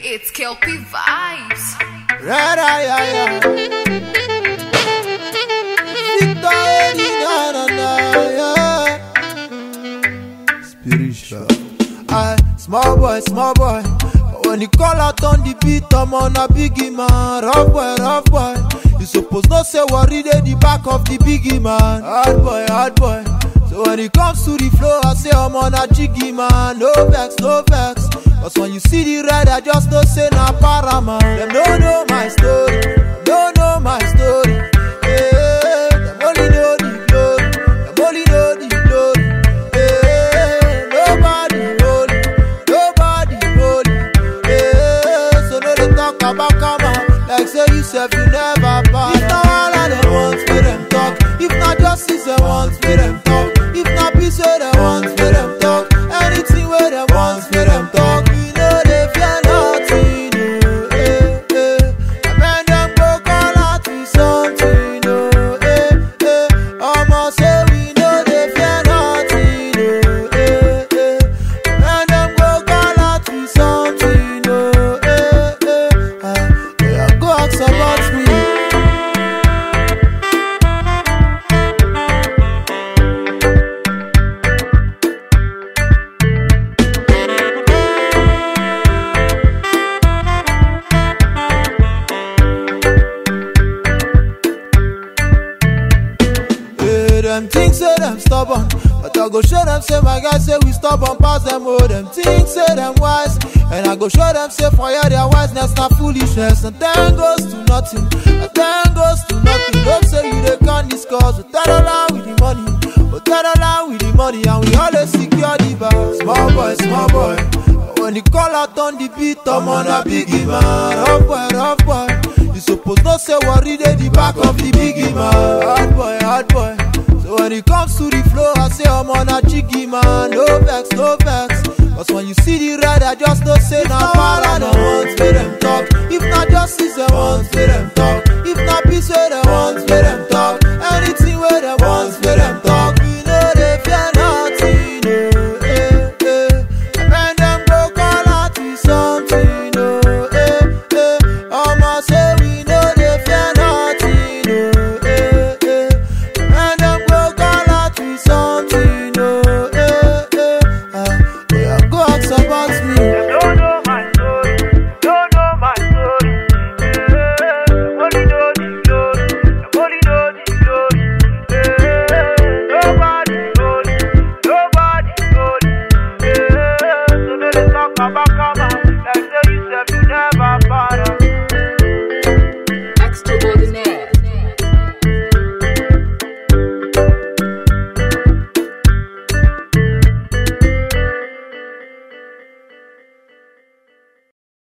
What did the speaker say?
It's Kelpie Vibes. Spiritual. Small boy. But when you call out on the beat, I'm on a biggie man. Rough boy. You suppose not say worry dey the back of the biggie man. Hard boy. So when it comes to the flow, I say I'm on a jiggy man. No vex. Cause when you see the red, I just don't say na paraman. Them don't know my story. Them only know the glory. Nobody holy. So no they talk about karma. Like say you self you never buy. If not all of them want, for them talk. If not justice, they want, for them talk. If not peace, where they want, for them talk. Anything where they want, for them talk. We know they fear nothing, And when them go call out with something, Almost say we know they fear nothing, And when them go call out with something, go ask about me. Them things say them stubborn, but I go show them say my guys say we stubborn pass them. Oh, them things say them wise, and I go show them say for ya their wiseness not foolishness. And then goes to nothing, Don't say you they can't discuss, but that allow with the money, and we always secure the bar. Small boy. But when you call out on the beat, I'm on a biggie man. Rough boy. You suppose not say worry dey the back of the biggie man. Hard boy. So when it comes to the flow, I say I'm on a jiggy man. No vex. Cause when you see the red, I just don't say na para no want for them talk. If not justice, they want for them talk. If not peace, where they want for them talk. Anything where they want for them talk. We know they fear nothing, And when them go call out with something, Almost say we know they fear nothing, And them go call out with something, go ask about me. Don't know my story. Only know the glory. Nobody holy. So no they talk about karma. Like say you self you never bother. Extraordinaire.